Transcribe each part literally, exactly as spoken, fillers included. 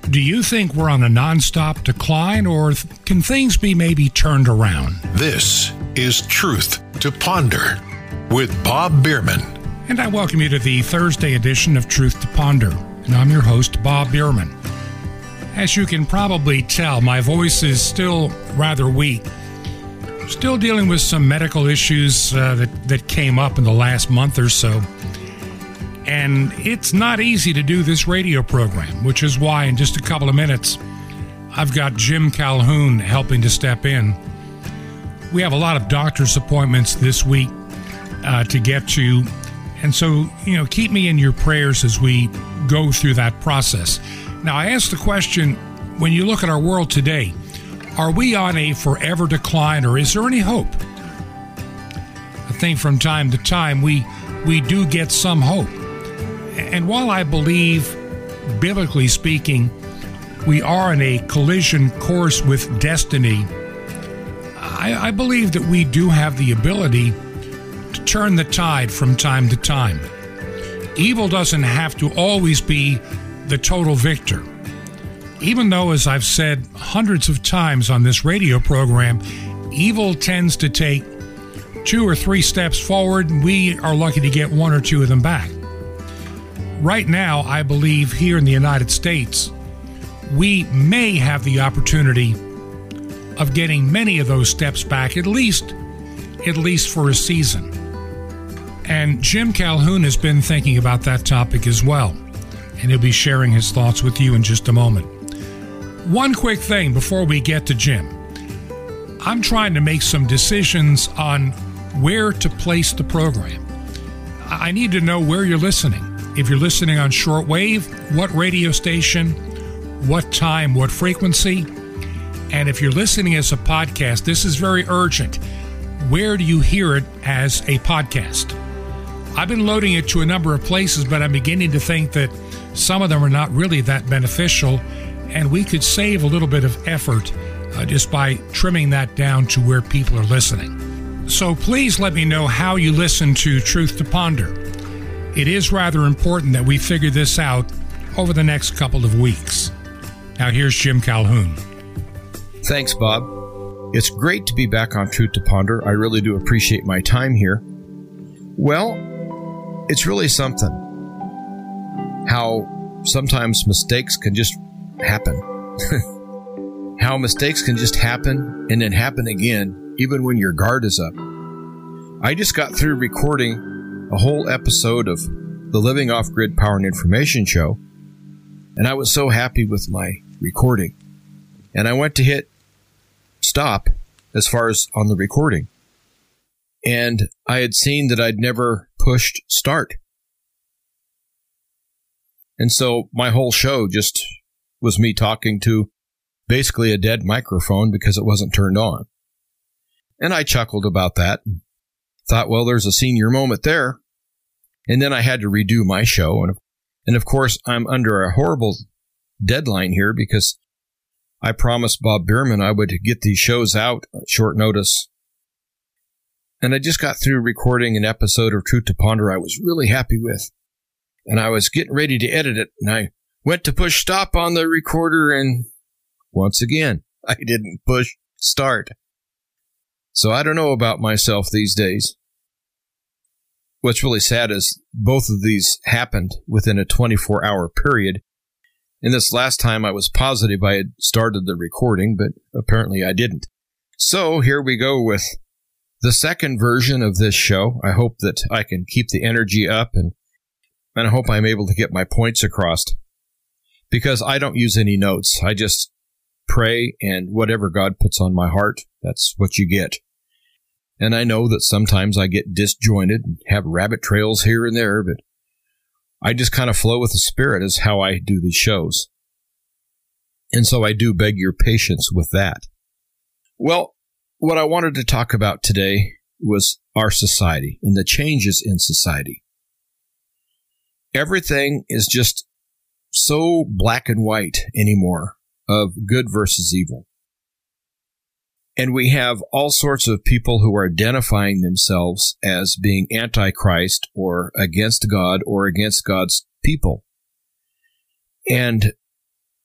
Do you think we're on a nonstop decline, or can things be maybe turned around? This is Truth to Ponder with Bob Bierman. And I welcome you to the Thursday edition of Truth to Ponder. And I'm your host, Bob Bierman. As you can probably tell, my voice is still rather weak. Still dealing with some medical issues uh, that, that came up in the last month or so. And it's not easy to do this radio program, which is why in just a couple of minutes, I've got Jim Calhoun helping to step in. We have a lot of doctor's appointments this week uh, to get to. And so, you know, keep me in your prayers as we go through that process. Now, I asked the question, when you look at our world today, are we on a forever decline, or is there any hope? I think from time to time we we do get some hope. And while I believe, biblically speaking, we are in a collision course with destiny, I, I believe that we do have the ability to turn the tide from time to time. Evil doesn't have to always be the total victor. Even though, as I've said hundreds of times on this radio program, evil tends to take two or three steps forward, and we are lucky to get one or two of them back. Right now, I believe here in the United States, we may have the opportunity of getting many of those steps back, at least, at least for a season. And Jim Calhoun has been thinking about that topic as well, and he'll be sharing his thoughts with you in just a moment. One quick thing before we get to Jim. I'm trying to make some decisions on where to place the program. I need to know where you're listening. If you're listening on shortwave, what radio station, what time, what frequency. And if you're listening as a podcast, this is very urgent. Where do you hear it as a podcast? I've been loading it to a number of places, but I'm beginning to think that some of them are not really that beneficial, and we could save a little bit of effort uh, just by trimming that down to where people are listening. So please let me know how you listen to Truth to Ponder. It is rather important that we figure this out over the next couple of weeks. Now here's Jim Calhoun. Thanks, Bob. It's great to be back on Truth to Ponder. I really do appreciate my time here. Well, it's really something how sometimes mistakes can just happen. How mistakes can just happen and then happen again, even when your guard is up. I just got through recording a whole episode of the Living Off-Grid Power and Information Show, and I was so happy with my recording. And I went to hit stop as far as on the recording, and I had seen that I'd never pushed start. And so my whole show just was me talking to basically a dead microphone because it wasn't turned on. And I chuckled about that and thought, well, there's a senior moment there. And then I had to redo my show. And, and of course, I'm under a horrible deadline here because I promised Bob Bierman I would get these shows out at short notice. And I just got through recording an episode of Truth to Ponder I was really happy with. And I was getting ready to edit it, and I went to push stop on the recorder, and once again, I didn't push start. So I don't know about myself these days. What's really sad is both of these happened within a twenty-four hour period. And this last time I was positive I had started the recording, but apparently I didn't. So here we go with the second version of this show. I hope that I can keep the energy up, and, and I hope I'm able to get my points across. Because I don't use any notes. I just pray, and whatever God puts on my heart, that's what you get. And I know that sometimes I get disjointed and have rabbit trails here and there, but I just kind of flow with the Spirit is how I do these shows. And so I do beg your patience with that. Well, what I wanted to talk about today was our society and the changes in society. Everything is just so black and white anymore of good versus evil. And we have all sorts of people who are identifying themselves as being anti-Christ or against God or against God's people. And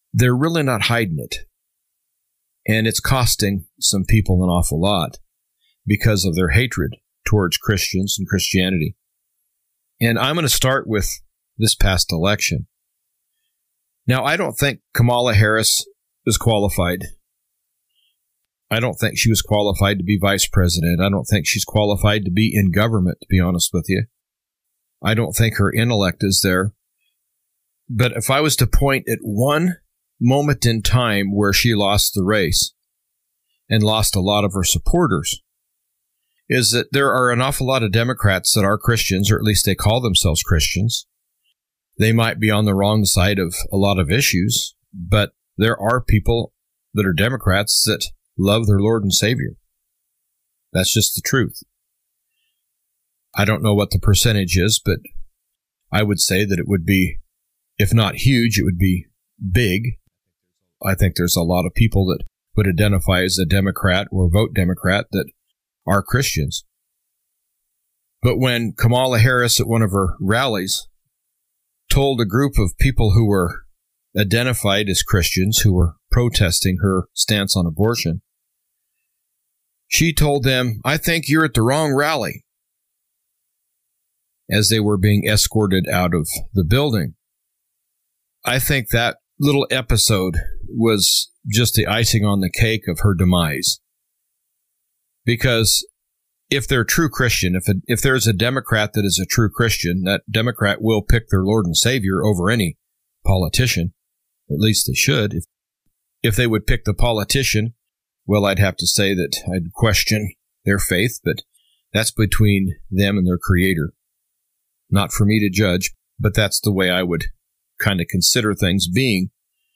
they're really not hiding it. And it's costing some people an awful lot because of their hatred towards Christians and Christianity. And I'm going to start with this past election. Now, I don't think Kamala Harris is qualified. I don't think she was qualified to be vice president. I don't think she's qualified to be in government, to be honest with you. I don't think her intellect is there. But if I was to point at one moment in time where she lost the race and lost a lot of her supporters, is that there are an awful lot of Democrats that are Christians, or at least they call themselves Christians. They might be on the wrong side of a lot of issues, but there are people that are Democrats that love their Lord and Savior. That's just the truth. I don't know what the percentage is, but I would say that it would be, if not huge, it would be big. I think there's a lot of people that would identify as a Democrat or vote Democrat that are Christians. But when Kamala Harris at one of her rallies told a group of people who were identified as Christians, who were protesting her stance on abortion, she told them, "I think you're at the wrong rally," as they were being escorted out of the building. I think that little episode was just the icing on the cake of her demise. Because if they're true Christian, if a, if there's a Democrat that is a true Christian, that Democrat will pick their Lord and Savior over any politician. At least they should. If, if they would pick the politician, well, I'd have to say that I'd question their faith, but that's between them and their Creator. Not for me to judge, but that's the way I would kind of consider things being.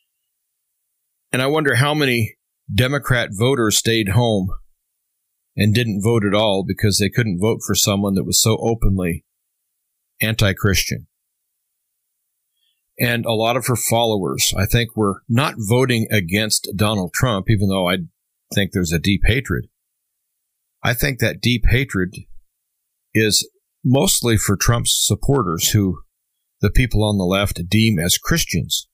And I wonder how many Democrat voters stayed home and didn't vote at all because they couldn't vote for someone that was so openly anti-Christian. And a lot of her followers, I think, were not voting against Donald Trump, even though I think there's a deep hatred. I think that deep hatred is mostly for Trump's supporters, who the people on the left deem as Christians.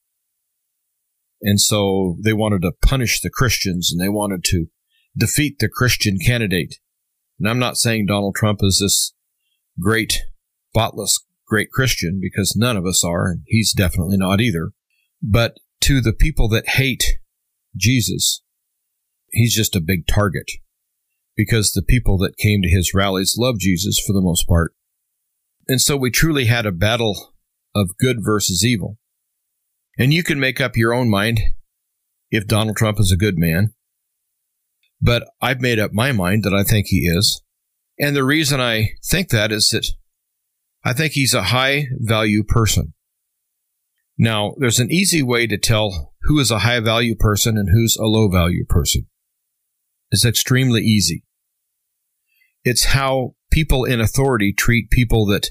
And so they wanted to punish the Christians, and they wanted to defeat the Christian candidate. And I'm not saying Donald Trump is this great, spotless, great Christian, because none of us are, and he's definitely not either. But to the people that hate Jesus, he's just a big target, because the people that came to his rallies love Jesus for the most part. And so we truly had a battle of good versus evil. And you can make up your own mind if Donald Trump is a good man. But I've made up my mind that I think he is. And the reason I think that is that I think he's a high-value person. Now, there's an easy way to tell who is a high-value person and who's a low-value person. It's extremely easy. It's how people in authority treat people that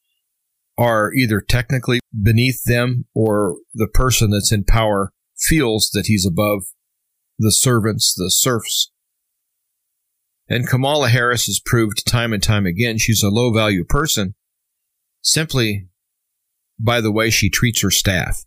are either technically beneath them, or the person that's in power feels that he's above the servants, the serfs. And Kamala Harris has proved time and time again she's a low-value person simply by the way she treats her staff.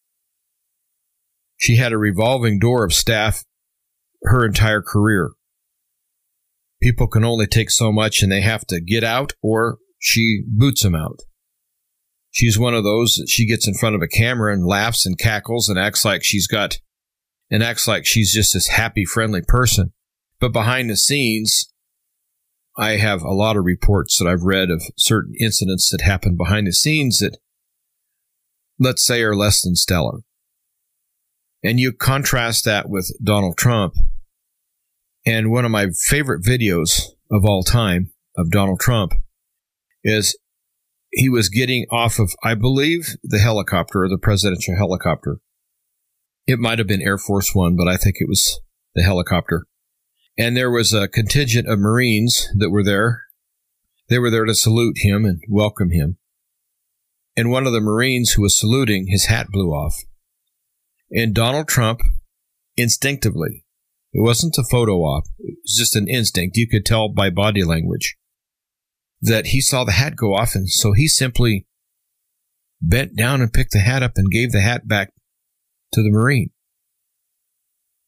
She had a revolving door of staff her entire career. People can only take so much, and they have to get out, or she boots them out. She's one of those that she gets in front of a camera and laughs and cackles and acts like she's got, and acts like she's just this happy, friendly person. But behind the scenes, I have a lot of reports that I've read of certain incidents that happen behind the scenes that, let's say, are less than stellar. And you contrast that with Donald Trump. And one of my favorite videos of all time of Donald Trump is he was getting off of, I believe, the helicopter, or the presidential helicopter. It might have been Air Force One, but I think it was the helicopter. And there was a contingent of Marines that were there. They were there to salute him and welcome him. And one of the Marines who was saluting, his hat blew off. And Donald Trump, instinctively, it wasn't a photo op, it was just an instinct, you could tell by body language, that he saw the hat go off, and so he simply bent down and picked the hat up and gave the hat back to the Marine.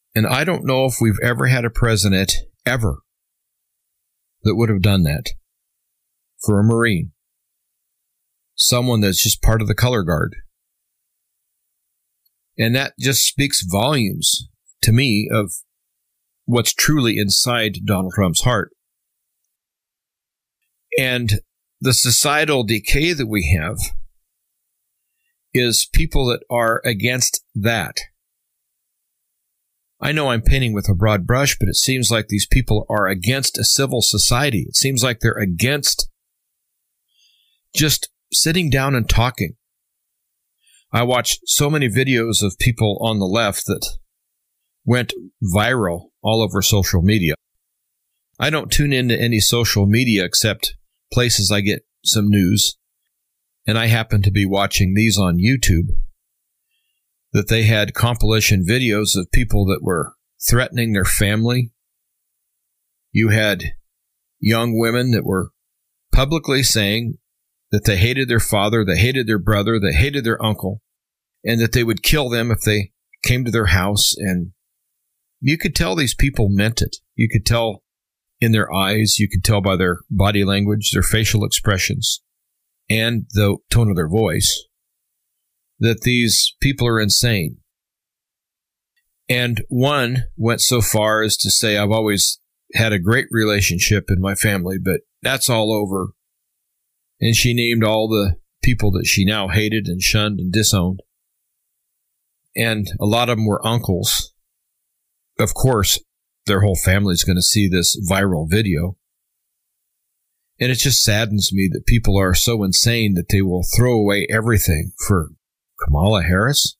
And I don't know if we've ever had a president, ever, that would have done that for a Marine. Someone that's just part of the color guard. And that just speaks volumes to me of what's truly inside Donald Trump's heart. And the societal decay that we have is people that are against that. I know I'm painting with a broad brush, but it seems like these people are against a civil society. It seems like they're against just sitting down and talking. I watched so many videos of people on the left that went viral all over social media. I don't tune into any social media except places I get some news, and I happen to be watching these on YouTube, that they had compilation videos of people that were threatening their family. You had young women that were publicly saying that they hated their father, they hated their brother, they hated their uncle, and that they would kill them if they came to their house. And you could tell these people meant it. You could tell in their eyes, you could tell by their body language, their facial expressions, and the tone of their voice, that these people are insane. And one went so far as to say, I've always had a great relationship in my family, but that's all over. And she named all the people that she now hated and shunned and disowned. And a lot of them were uncles. Of course, their whole family is going to see this viral video. And it just saddens me that people are so insane that they will throw away everything for Kamala Harris.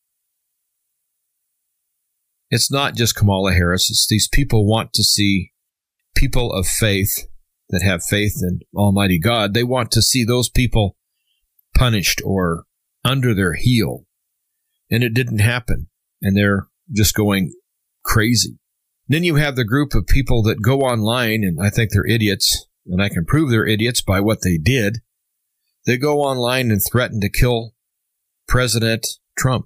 It's not just Kamala Harris. It's these people want to see people of faith that have faith in Almighty God. They want to see those people punished or under their heel. And it didn't happen. And they're just going crazy. Then you have the group of people that go online, and I think they're idiots, and I can prove they're idiots by what they did. They go online and threaten to kill President Trump.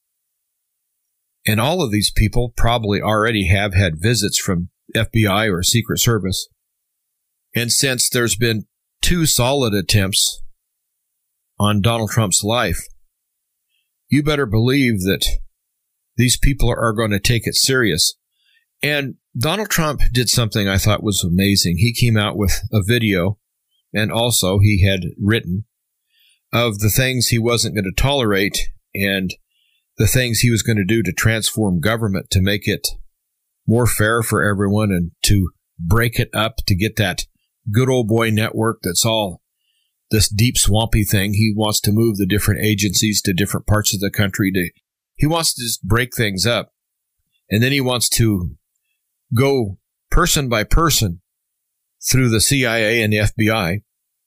And all of these people probably already have had visits from F B I or Secret Service. And since there's been two solid attempts on Donald Trump's life, you better believe that these people are going to take it serious. And Donald Trump did something I thought was amazing. He came out with a video, and also he had written, of the things he wasn't going to tolerate and the things he was going to do to transform government to make it more fair for everyone and to break it up, to get that good old boy network that's all this deep swampy thing. He wants to move the different agencies to different parts of the country. To He wants to just break things up. And then he wants to go person by person through the C I A and the F B I.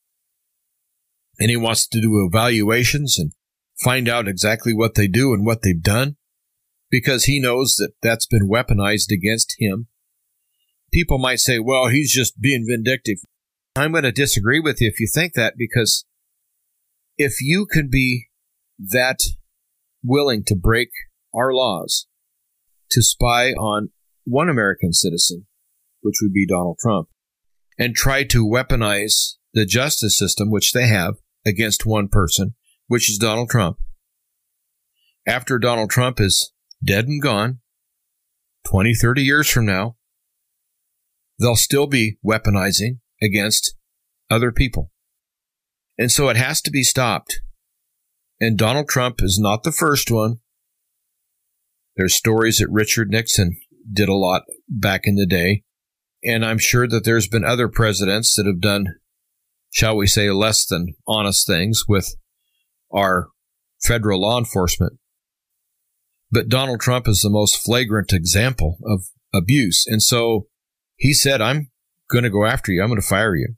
And he wants to do evaluations and find out exactly what they do and what they've done, because he knows that that's been weaponized against him. People might say, well, he's just being vindictive. I'm going to disagree with you if you think that, because if you can be that willing to break our laws to spy on one American citizen, which would be Donald Trump, and try to weaponize the justice system, which they have, against one person, which is Donald Trump. After Donald Trump is dead and gone, twenty, thirty years from now, they'll still be weaponizing against other people. And so it has to be stopped. And Donald Trump is not the first one. There's stories that Richard Nixon did a lot back in the day. And I'm sure that there's been other presidents that have done, shall we say, less than honest things with our federal law enforcement. But Donald Trump is the most flagrant example of abuse. And so he said, I'm going to go after you. I'm going to fire you.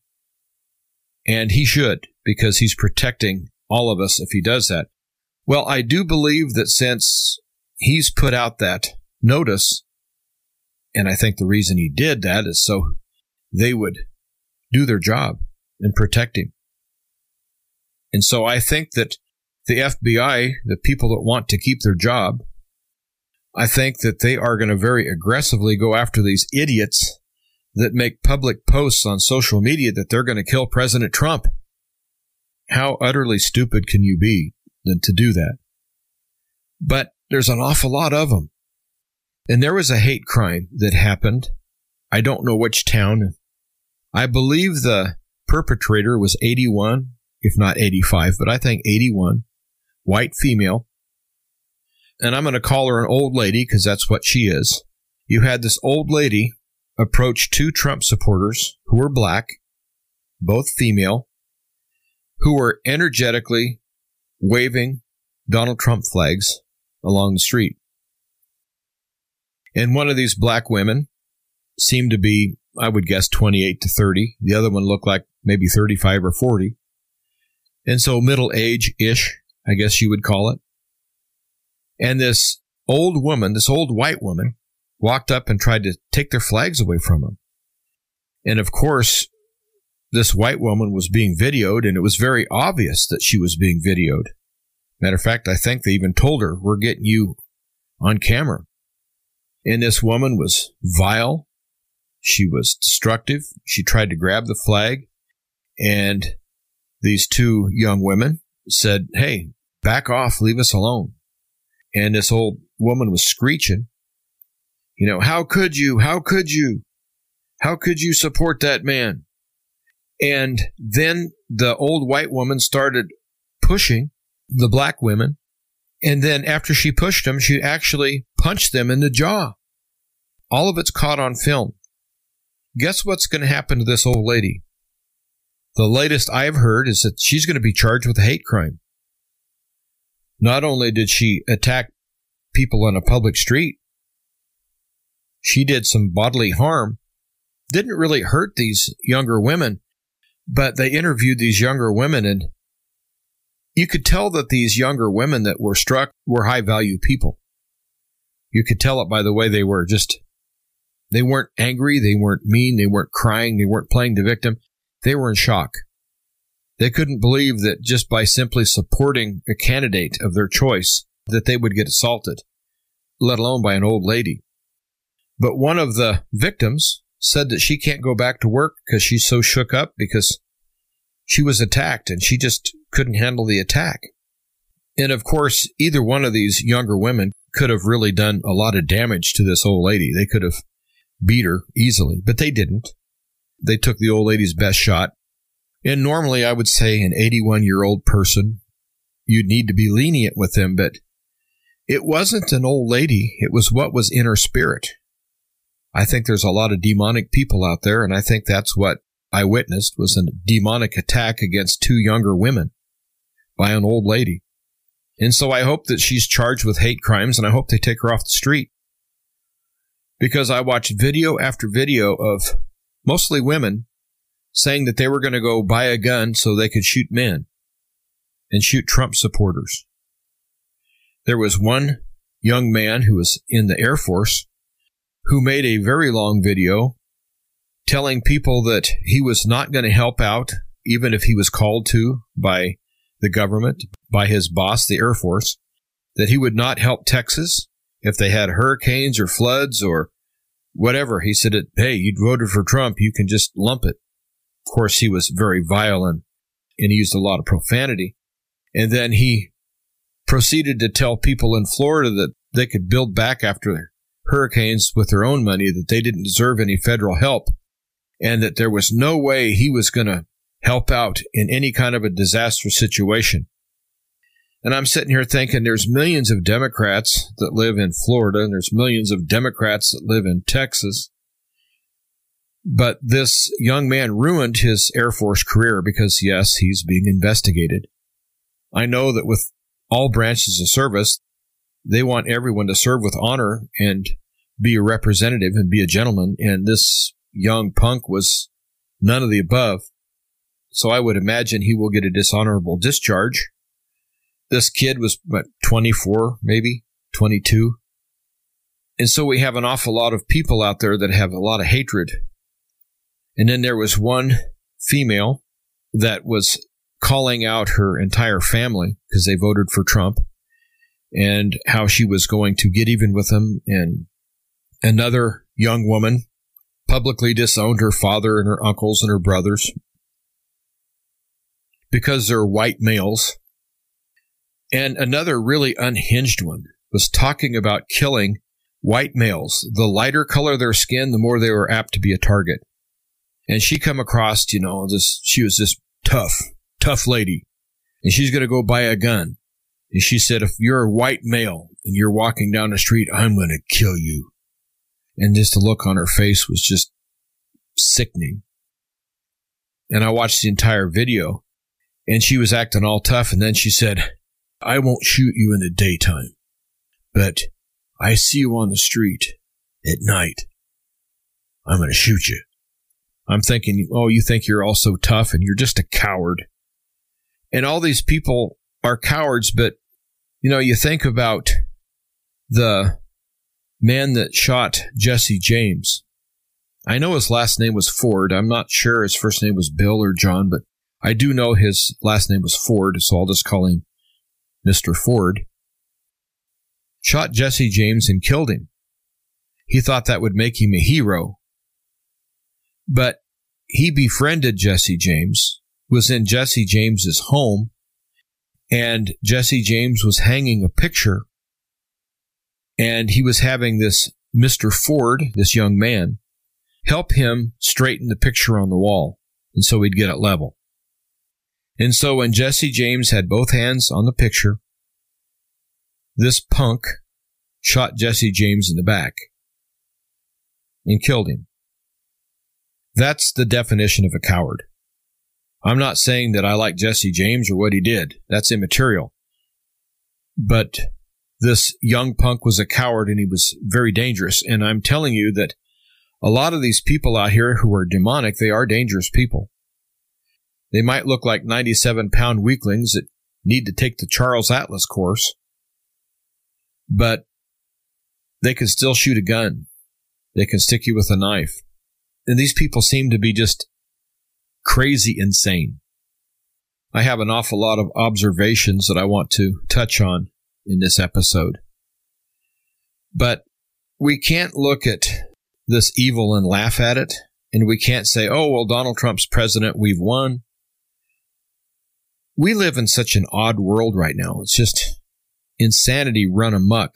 And he should, because he's protecting all of us if he does that. Well, I do believe that since he's put out that notice, and I think the reason he did that is so they would do their job and protect him. And so I think that the F B I, the people that want to keep their job, I think that they are going to very aggressively go after these idiots that make public posts on social media that they're going to kill President Trump. How utterly stupid can you be than to do that? But there's an awful lot of them. And there was a hate crime that happened. I don't know which town. I believe the perpetrator was eighty-one, if not eighty-five, but I think eighty-one, white female. And I'm going to call her an old lady because that's what she is. You had this old lady approach two Trump supporters who were black, both female, who were energetically waving Donald Trump flags along the street. And one of these black women seemed to be, I would guess, twenty-eight to thirty. The other one looked like maybe thirty-five or forty. And so middle age-ish, I guess you would call it. And this old woman, this old white woman, walked up and tried to take their flags away from them. And of course, this white woman was being videoed, and it was very obvious that she was being videoed. Matter of fact, I think they even told her, we're getting you on camera. And this woman was vile. She was destructive. She tried to grab the flag. And these two young women said, hey, back off, leave us alone. And this old woman was screeching, you know, how could you? How could you? How could you support that man? And then the old white woman started pushing the black women. And then after she pushed them, she actually punched them in the jaw. All of it's caught on film. Guess what's going to happen to this old lady? The latest I've heard is that she's going to be charged with a hate crime. Not only did she attack people on a public street, she did some bodily harm. Didn't really hurt these younger women, but they interviewed these younger women, and you could tell that these younger women that were struck were high-value people. You could tell it by the way they were just, they weren't angry, they weren't mean, they weren't crying, they weren't playing the victim. They were in shock. They couldn't believe that just by simply supporting a candidate of their choice that they would get assaulted, let alone by an old lady. But one of the victims said that she can't go back to work because she's so shook up because she was attacked and she just couldn't handle the attack. And of course, either one of these younger women could have really done a lot of damage to this old lady. They could have beat her easily, but they didn't. They took the old lady's best shot. And normally I would say an eighty-one-year-old person, you'd need to be lenient with them, but it wasn't an old lady. It was what was in her spirit. I think there's a lot of demonic people out there, and I think that's what I witnessed was a demonic attack against two younger women by an old lady. And so I hope that she's charged with hate crimes, and I hope they take her off the street. Because I watched video after video of mostly women saying that they were going to go buy a gun so they could shoot men and shoot Trump supporters. There was one young man who was in the Air Force who made a very long video telling people that he was not going to help out, even if he was called to by the government, by his boss, the Air Force, that he would not help Texas if they had hurricanes or floods or whatever. He said, hey, you voted for Trump, you can just lump it. Of course, he was very violent and he used a lot of profanity. And then he proceeded to tell people in Florida that they could build back after hurricanes with their own money, that they didn't deserve any federal help, and that there was no way he was going to help out in any kind of a disaster situation. And I'm sitting here thinking there's millions of Democrats that live in Florida, and there's millions of Democrats that live in Texas. But this young man ruined his Air Force career because, yes, he's being investigated. I know that with all branches of service, they want everyone to serve with honor and be a representative and be a gentleman. And this young punk was none of the above. So I would imagine he will get a dishonorable discharge. This kid was, what, twenty-four, maybe, twenty-two. And so we have an awful lot of people out there that have a lot of hatred. And then there was one female that was calling out her entire family because they voted for Trump. and how she was going to get even with him. And another young woman publicly disowned her father and her uncles and her brothers because they're white males. And another really unhinged one was talking about killing white males. The lighter color of their skin, the more they were apt to be a target. And she come across, you know, this, she was this tough, tough lady. And she's going to go buy a gun. And she said, if you're a white male and you're walking down the street, I'm going to kill you. And just the look on her face was just sickening. And I watched the entire video, and she was acting all tough. And then she said, I won't shoot you in the daytime, but I see you on the street at night. I'm going to shoot you. I'm thinking, oh, you think you're all so tough and you're just a coward. And all these people are cowards, but, you know, you think about the man that shot Jesse James. I know his last name was Ford. I'm not sure his first name was Bill or John, but I do know his last name was Ford, so I'll just call him Mister Ford. Shot Jesse James and killed him. He thought that would make him a hero. But he befriended Jesse James, was in Jesse James's home, and Jesse James was hanging a picture, and he was having this Mister Ford, this young man, help him straighten the picture on the wall, and so he'd get it level. And so when Jesse James had both hands on the picture, this punk shot Jesse James in the back and killed him. That's the definition of a coward. I'm not saying that I like Jesse James or what he did. That's immaterial. But this young punk was a coward, and he was very dangerous. And I'm telling you that a lot of these people out here who are demonic, they are dangerous people. They might look like ninety-seven pound weaklings that need to take the Charles Atlas course, but they can still shoot a gun. They can stick you with a knife. And these people seem to be just crazy insane. I have an awful lot of observations that I want to touch on in this episode. But we can't look at this evil and laugh at it, and we can't say, oh, well, Donald Trump's president, we've won. We live in such an odd world right now. It's just insanity run amok.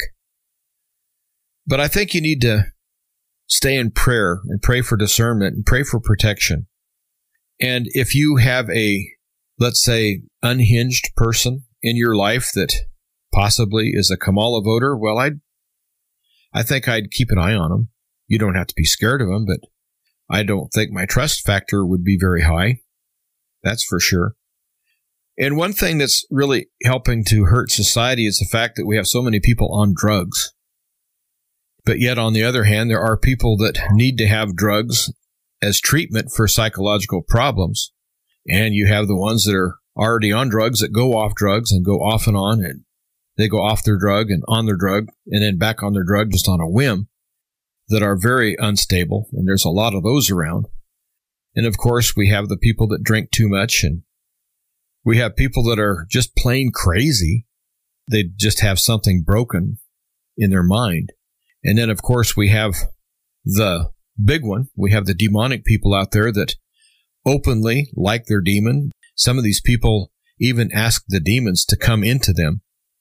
But I think you need to stay in prayer and pray for discernment and pray for protection. And if you have a, let's say, unhinged person in your life that possibly is a Kamala voter, well, I'd, I think I'd keep an eye on them. You don't have to be scared of them, but I don't think my trust factor would be very high. That's for sure. And one thing that's really helping to hurt society is the fact that we have so many people on drugs. But yet, on the other hand, there are people that need to have drugs as treatment for psychological problems. And you have the ones that are already on drugs that go off drugs and go off and on, and they go off their drug and on their drug and then back on their drug just on a whim, that are very unstable. And there's a lot of those around. And of course, we have the people that drink too much, and we have people that are just plain crazy. They just have something broken in their mind. And then, of course, we have the big one. We have the demonic people out there that openly like their demon. Some of these people even ask the demons to come into them.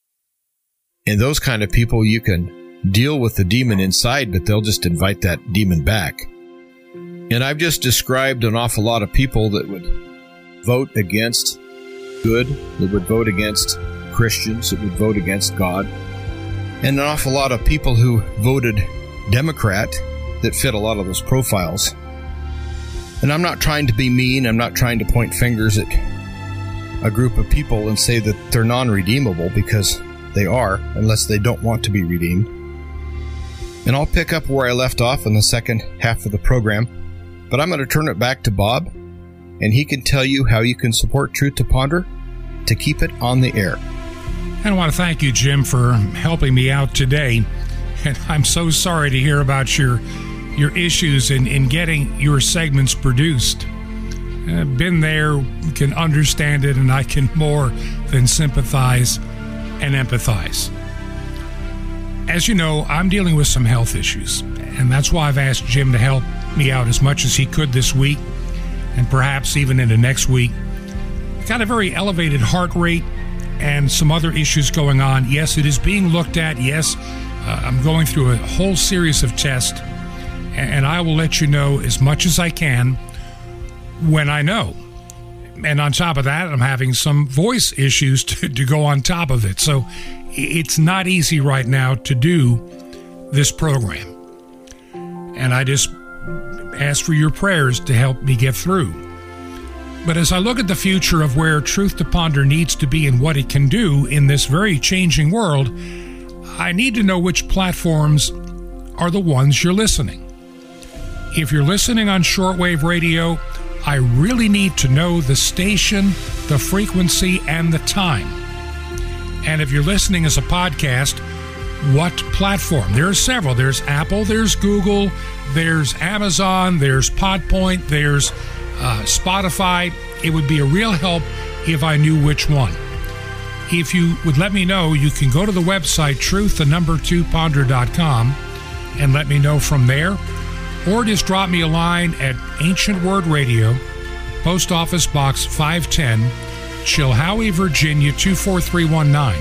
And those kind of people, you can deal with the demon inside, but they'll just invite that demon back. And I've just described an awful lot of people that would vote against good, that would vote against Christians, that would vote against God. And an awful lot of people who voted Democrat that fit a lot of those profiles. And I'm not trying to be mean. I'm not trying to point fingers at a group of people and say that they're non-redeemable, because they are, unless they don't want to be redeemed. And I'll pick up where I left off in the second half of the program. But I'm going to turn it back to Bob, and he can tell you how you can support Truth to Ponder to keep it on the air. And I want to thank you, Jim, for helping me out today. And I'm so sorry to hear about your your issues in, in getting your segments produced. I've been there, can understand it, and I can more than sympathize and empathize. As you know, I'm dealing with some health issues, and that's why I've asked Jim to help me out as much as he could this week, and perhaps even into next week. I've got a very elevated heart rate and some other issues going on. Yes, it is being looked at. Yes, uh, I'm going through a whole series of tests, and I will let you know as much as I can when I know. And on top of that, I'm having some voice issues to, to go on top of it. So it's not easy right now to do this program. And I just ask for your prayers to help me get through. But as I look at the future of where Truth to Ponder needs to be and what it can do in this very changing world, I need to know which platforms are the ones you're listening. If you're listening on shortwave radio, I really need to know the station, the frequency, and the time. And if you're listening as a podcast, what platform? There are several. There's Apple, there's Google, there's Amazon, there's Podpoint, there's uh, Spotify. It would be a real help if I knew which one. If you would let me know, you can go to the website truth the number two ponder dot com and let me know from there. Or just drop me a line at Ancient Word Radio, Post Office Box five ten, Chilhowie, Virginia two four three one nine.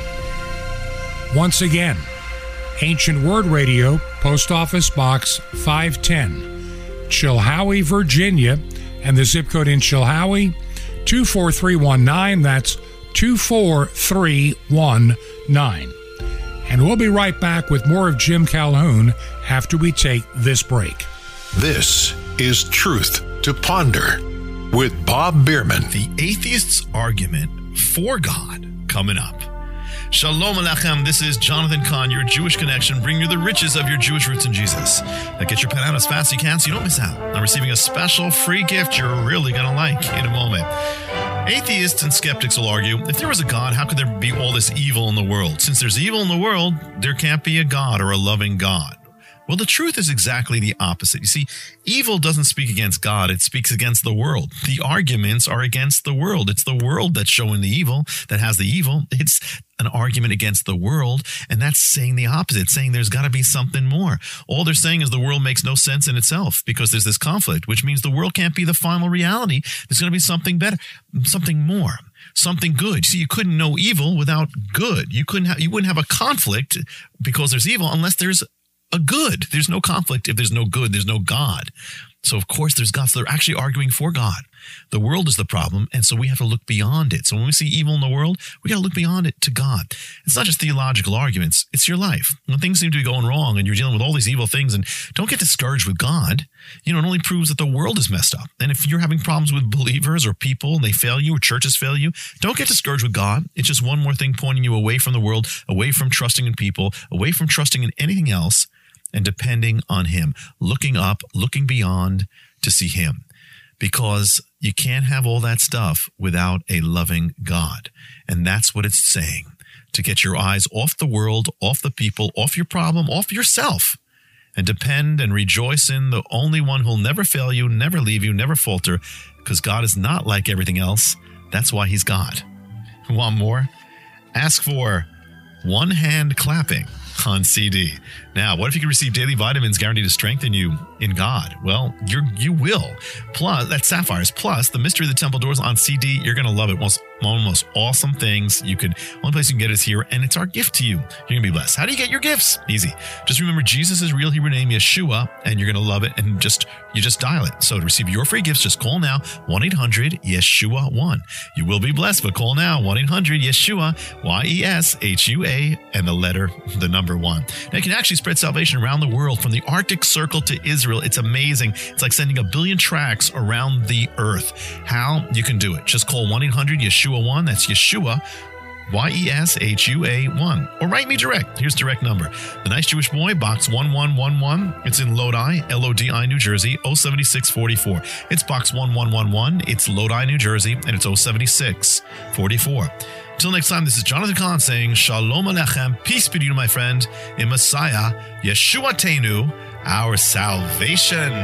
Once again, Ancient Word Radio, Post Office Box five ten, Chilhowie, Virginia, and the zip code in Chilhowie, two four three one nine. That's two four three one nine. And we'll be right back with more of Jim Calhoun after we take this break. This is Truth to Ponder with Bob Bierman. The atheist's argument for God coming up. Shalom Aleichem. This is Jonathan Cahn, your Jewish connection, bringing you the riches of your Jewish roots in Jesus. Now get your pen out as fast as you can so you don't miss out on receiving a special free gift you're really going to like in a moment. Atheists and skeptics will argue, if there was a God, how could there be all this evil in the world? Since there's evil in the world, there can't be a God or a loving God. Well, the truth is exactly the opposite. You see, evil doesn't speak against God. It speaks against the world. The arguments are against the world. It's the world that's showing the evil, that has the evil. It's an argument against the world, and that's saying the opposite, saying there's got to be something more. All they're saying is the world makes no sense in itself because there's this conflict, which means the world can't be the final reality. There's going to be something better, something more. Something good. See, you couldn't know evil without good. You couldn't have, you wouldn't have a conflict because there's evil unless there's a good. There's no conflict. If there's no good, there's no God. So of course there's God. So they're actually arguing for God. The world is the problem, and so we have to look beyond it. So when we see evil in the world, we got to look beyond it to God. It's not just theological arguments. It's your life. When things seem to be going wrong and you're dealing with all these evil things, and don't get discouraged with God. You know, it only proves that the world is messed up. And if you're having problems with believers or people and they fail you or churches fail you, don't get discouraged with God. It's just one more thing pointing you away from the world, away from trusting in people, away from trusting in anything else, and depending on Him, looking up, looking beyond to see Him. Because you can't have all that stuff without a loving God. And that's what it's saying, to get your eyes off the world, off the people, off your problem, off yourself, and depend and rejoice in the only one who'll never fail you, never leave you, never falter, because God is not like everything else. That's why He's God. Want more? Ask for One Hand Clapping on C D. Now, what if you can receive daily vitamins guaranteed to strengthen you in God? Well, you're, you will. Plus, that's Sapphires. Plus, the Mystery of the Temple Doors on C D. You're going to love it. Most, one of the most awesome things you could, only place you can get is here, and it's our gift to you. You're going to be blessed. How do you get your gifts? Easy. Just remember Jesus' real Hebrew name, Yeshua, and you're going to love it, and just you just dial it. So to receive your free gifts, just call now, one eight hundred Yeshua one. You will be blessed, but call now, one eight hundred Yeshua, Y E S H U A, and the letter, the number one. Now, you can actually spread salvation around the world, from the Arctic Circle to Israel. It's amazing. It's like sending a billion tracts around the earth. How? You can do it. Just call one eight hundred Yeshua one. That's Yeshua, Y E S H U A one. Or write me direct. Here's direct number. The Nice Jewish Boy, Box one one one one. It's in Lodi, L O D I, New Jersey, oh seven six four four. It's Box one one one one. It's Lodi, New Jersey, and it's oh seven six four four. Till next time, this is Jonathan Cahn saying, Shalom Aleichem, peace be to you, my friend, in Messiah, Yeshua Teinu, our salvation.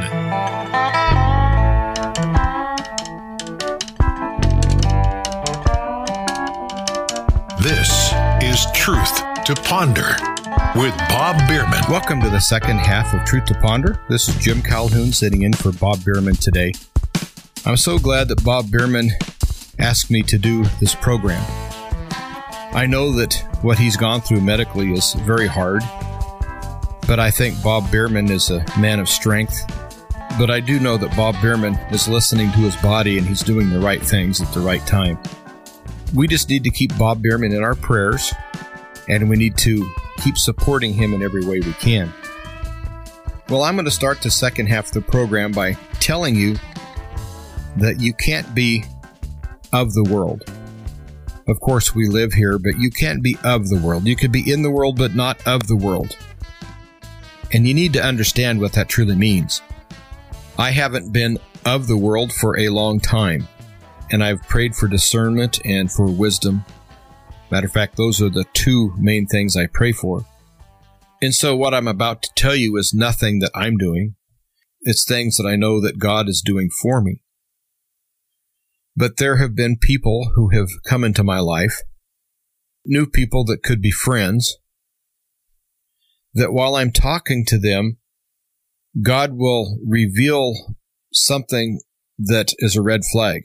This is Truth to Ponder with Bob Bierman. Welcome to the second half of Truth to Ponder. This is Jim Calhoun sitting in for Bob Bierman today. I'm so glad that Bob Bierman asked me to do this program. I know that what he's gone through medically is very hard, but I think Bob Bierman is a man of strength. But I do know that Bob Bierman is listening to his body and he's doing the right things at the right time. We just need to keep Bob Bierman in our prayers, and we need to keep supporting him in every way we can. Well, I'm going to start the second half of the program by telling you that you can't be of the world. Of course, we live here, but you can't be of the world. You could be in the world, but not of the world. And you need to understand what that truly means. I haven't been of the world for a long time, and I've prayed for discernment and for wisdom. Matter of fact, those are the two main things I pray for. And so what I'm about to tell you is nothing that I'm doing. It's things that I know that God is doing for me. But there have been people who have come into my life, new people that could be friends, that while I'm talking to them, God will reveal something that is a red flag.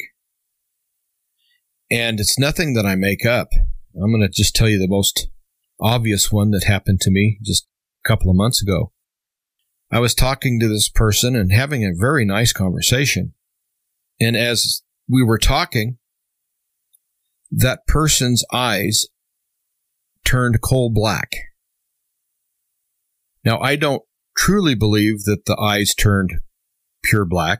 And it's nothing that I make up. I'm going to just tell you the most obvious one that happened to me just a couple of months ago. I was talking to this person and having a very nice conversation. And as we were talking, that person's eyes turned coal black. Now, I don't truly believe that the eyes turned pure black,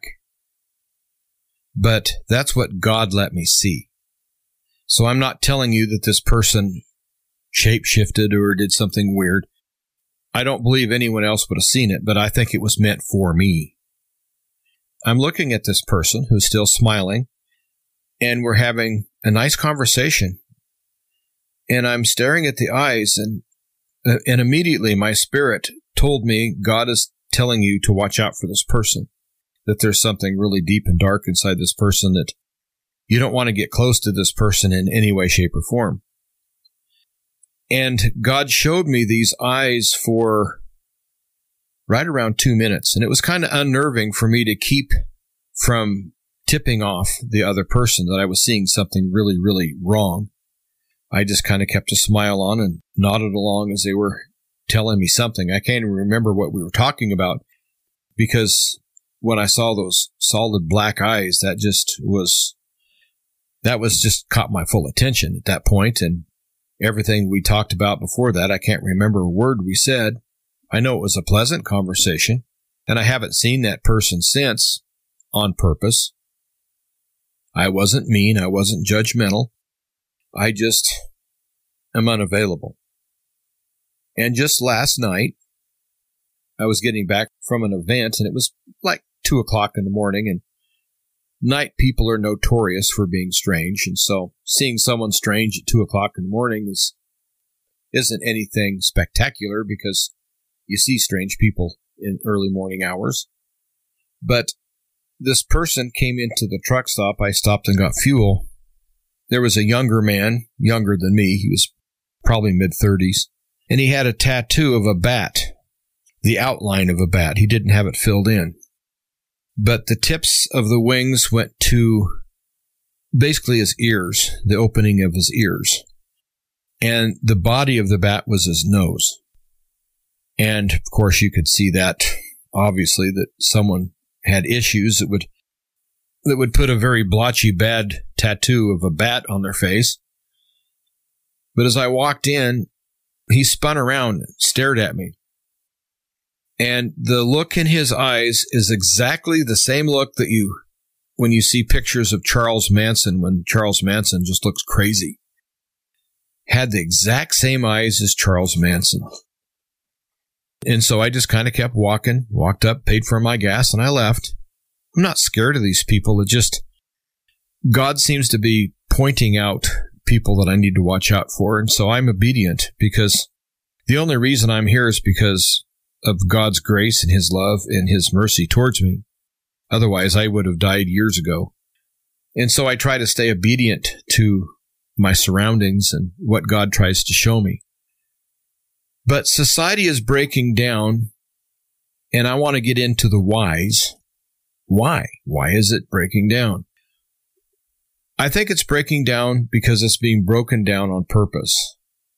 but that's what God let me see. So I'm not telling you that this person shape-shifted or did something weird. I don't believe anyone else would have seen it, but I think it was meant for me. I'm looking at this person who's still smiling, and we're having a nice conversation. And I'm staring at the eyes, and and immediately my spirit told me, God is telling you to watch out for this person, that there's something really deep and dark inside this person, that you don't want to get close to this person in any way, shape, or form. And God showed me these eyes for right around two minutes, and it was kind of unnerving for me to keep from tipping off the other person that I was seeing something really, really wrong. I just kind of kept a smile on and nodded along as they were telling me something. I can't even remember what we were talking about, because when I saw those solid black eyes, that just was, that was just caught my full attention at that point. And everything we talked about before that, I can't remember a word we said. I know it was a pleasant conversation, and I haven't seen that person since on purpose. I wasn't mean. I wasn't judgmental. I just am unavailable. And just last night, I was getting back from an event, and it was like two o'clock in the morning, and night people are notorious for being strange, and so seeing someone strange at two o'clock in the morning is, isn't anything spectacular, because you see strange people in early morning hours. But this person came into the truck stop. I stopped and got fuel. There was a younger man, younger than me. He was probably mid-thirties, and he had a tattoo of a bat, the outline of a bat. He didn't have it filled in. But the tips of the wings went to basically his ears, the opening of his ears. And the body of the bat was his nose. And, of course, you could see that, obviously, that someone had issues that would that would put a very blotchy, bad tattoo of a bat on their face. But as I walked in, he spun around and stared at me. And the look in his eyes is exactly the same look that you, when you see pictures of Charles Manson, when Charles Manson just looks crazy. Had the exact same eyes as Charles Manson. And so I just kind of kept walking, walked up, paid for my gas, and I left. I'm not scared of these people. It just, God seems to be pointing out people that I need to watch out for. And so I'm obedient, because the only reason I'm here is because of God's grace and His love and His mercy towards me. Otherwise, I would have died years ago. And so I try to stay obedient to my surroundings and what God tries to show me. But society is breaking down, and I want to get into the whys. Why? Why is it breaking down? I think it's breaking down because it's being broken down on purpose.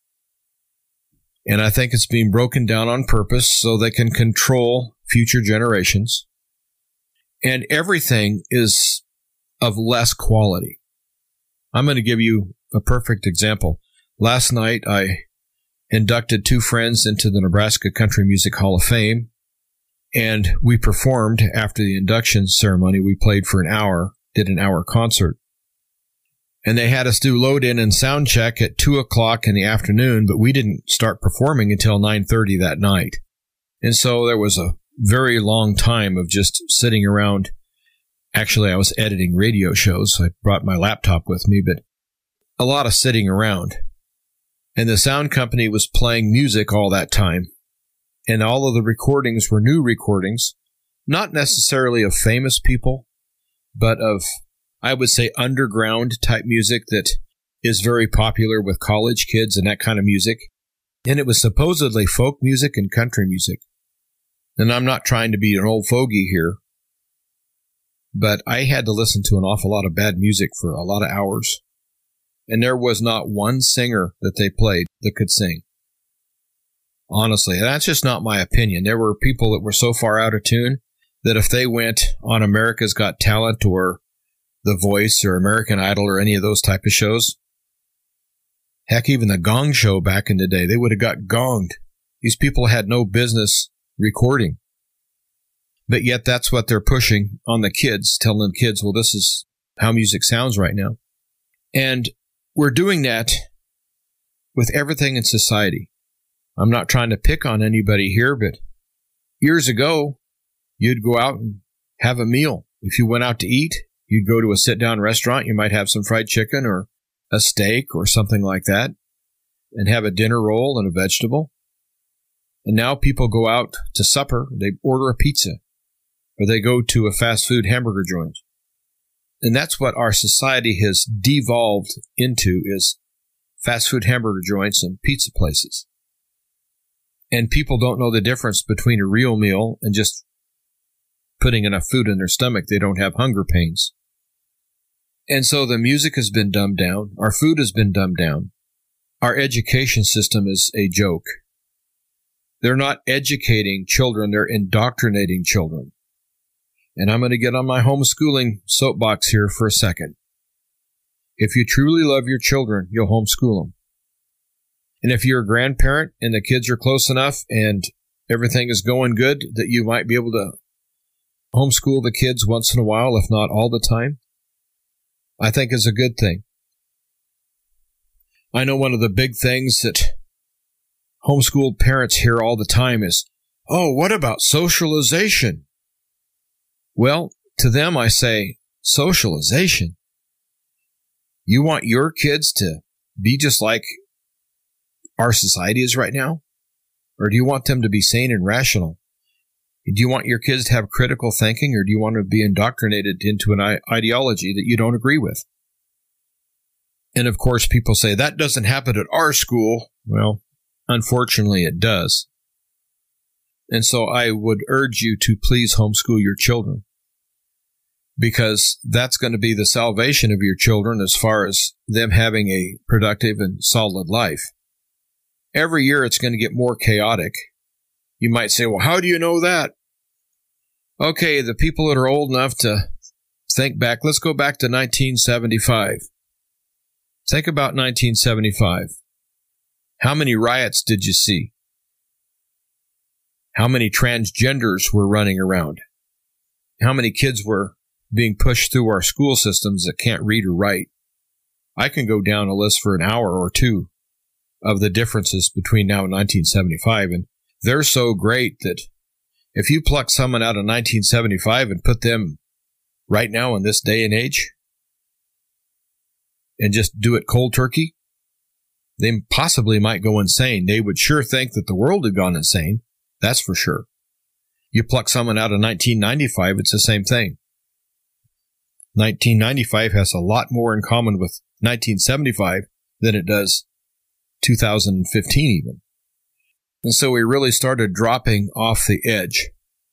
And I think it's being broken down on purpose so they can control future generations. And everything is of less quality. I'm going to give you a perfect example. Last night, I inducted two friends into the Nebraska Country Music Hall of Fame, and we performed after the induction ceremony. We played for an hour, did an hour concert. And they had us do load-in and sound check at two o'clock in the afternoon, but we didn't start performing until nine thirty that night. And so there was a very long time of just sitting around. Actually, I was editing radio shows, so I brought my laptop with me, but a lot of sitting around. And the sound company was playing music all that time. And all of the recordings were new recordings, not necessarily of famous people, but of, I would say, underground type music that is very popular with college kids and that kind of music. And it was supposedly folk music and country music. And I'm not trying to be an old fogey here, but I had to listen to an awful lot of bad music for a lot of hours. And there was not one singer that they played that could sing. Honestly, that's just not my opinion. There were people that were so far out of tune that if they went on America's Got Talent or The Voice or American Idol or any of those type of shows, heck, even the Gong Show back in the day, they would have got gonged. These people had no business recording. But yet that's what they're pushing on the kids, telling the kids, well, this is how music sounds right now. And we're doing that with everything in society. I'm not trying to pick on anybody here, but years ago, you'd go out and have a meal. If you went out to eat, you'd go to a sit-down restaurant. You might have some fried chicken or a steak or something like that and have a dinner roll and a vegetable. And now people go out to supper. They order a pizza or they go to a fast food hamburger joint. And that's what our society has devolved into, is fast food hamburger joints and pizza places. And people don't know the difference between a real meal and just putting enough food in their stomach. They don't have hunger pains. And so the music has been dumbed down. Our food has been dumbed down. Our education system is a joke. They're not educating children. They're indoctrinating children. And I'm going to get on my homeschooling soapbox here for a second. If you truly love your children, you'll homeschool them. And if you're a grandparent and the kids are close enough and everything is going good, that you might be able to homeschool the kids once in a while, if not all the time, I think is a good thing. I know one of the big things that homeschooled parents hear all the time is, oh, what about socialization? Well, to them I say, socialization? You want your kids to be just like our society is right now? Or do you want them to be sane and rational? Do you want your kids to have critical thinking, or do you want to be indoctrinated into an ideology that you don't agree with? And of course, people say, that doesn't happen at our school. Well, unfortunately, it does. And so I would urge you to please homeschool your children, because that's going to be the salvation of your children as far as them having a productive and solid life. Every year it's going to get more chaotic. You might say, well, how do you know that? Okay, the people that are old enough to think back, let's go back to nineteen seventy-five. Think about nineteen seventy-five. How many riots did you see? How many transgenders were running around? How many kids were being pushed through our school systems that can't read or write? I can go down a list for an hour or two of the differences between now and nineteen seventy-five, and they're so great that if you pluck someone out of nineteen seventy-five and put them right now in this day and age and just do it cold turkey, they possibly might go insane. They would sure think that the world had gone insane. That's for sure. You pluck someone out of nineteen ninety-five, it's the same thing. nineteen ninety-five has a lot more in common with nineteen seventy-five than it does two thousand fifteen even. And so we really started dropping off the edge.